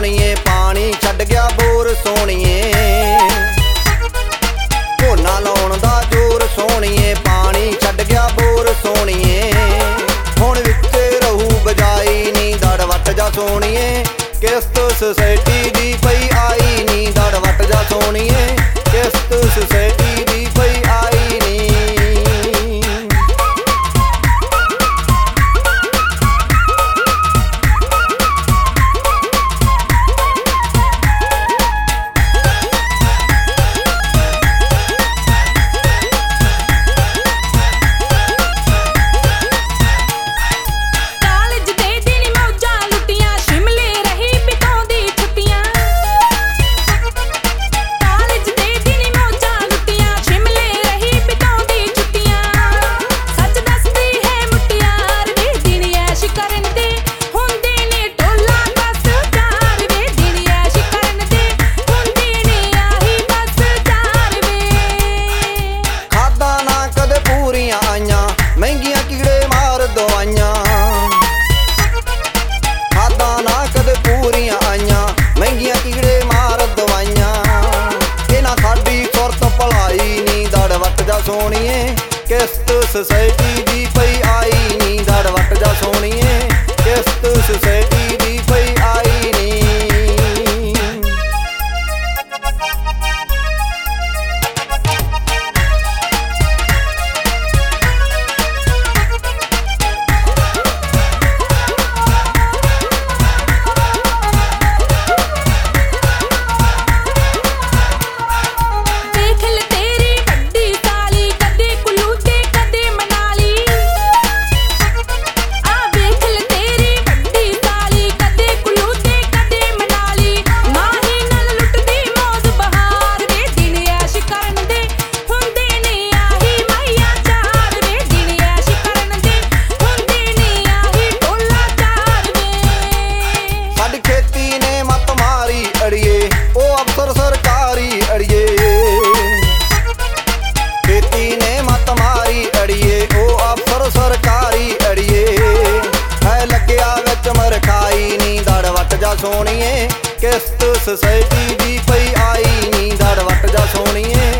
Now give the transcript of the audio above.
ਸੋਹਣੀਏ ਪਾਣੀ ਛੱਡ ਗਿਆ ਬੋਰ ਸੋਹਣੀਏ ਝੋਨਾ ਲਾਉਣ ਦਾ ਜ਼ੋਰ ਸੋਹਣੀਏ ਪਾਣੀ ਛੱਡ ਗਿਆ ਬੋਰ ਸੋਹਣੀਏ ਹੁਣ ਵਿੱਚ ਰਹੂ ਬਜਾਈ ਨੀ ਦੜ ਵੱਟ ਜਾ ਸੋਹਣੀਏ ਕਿਸ਼ਤ ਸੁਸਾਇਟੀ ਦੀ ਪਈ ਆਈ ਨੀ ਦੜ ਵੱਟ ਜਾ ਸੋਹਣੀਏ ਕਿਸ਼ਤ ਸੁਸਾਇਟੀ ਦੀ ਪਈ ਆਈ ਨੀ ਮਹਿੰਗੀਆਂ ਕੀੜੇ ਮਾਰ ਦਵਾਈਆਂ ਖਾਦਾਂ ਨਾ ਕਦੇ ਪੂਰੀਆਂ ਆਈਆਂ ਮਹਿੰਗੀਆਂ ਕੀੜੇ ਮਾਰ ਦਵਾਈਆਂ ਇਹਨਾਂ ਸਾਡੀ ਸੁਰਤ ਭਲਾਈ ਨੀ ਦੜ ਵੱਟ ਜਾ ਸੋਹਣੀਏ ਕਿਸ਼ਤ ਸੁਸਾਇਟੀ ਦੀ ਪਈ ਆਈ ਨੀ ਦੜ ਵੱਟ ਜਾ ਸੋਹਣੀਏ ਕਿਸ਼ਤ ਸੁਸਾਇਟੀ ਦੀ ਪਈ ਆਈ ਨੀ ਸਰਕਾਰੀ ਅੜੀਏ ਖੇਤੀ ਨੇ ਮੱਤ ਮਾਰੀ ਅੜੀਏ ਉਹ ਅਫਸਰ ਸਰਕਾਰੀ ਅੜੀਏ ਹੈ ਲੱਗਿਆ ਵਿੱਚ ਮਰਖਾਈ ਨੀ ਦੜ ਵੱਟ ਜਾ ਸੋਹਣੀਏ ਕਿਸ਼ਤ ਸੁਸਾਇਟੀ ਦੀ ਪਈ ਆਈ ਨੀ ਦੜ ਵੱਟ ਜਾ ਸੋਹਣੀਏ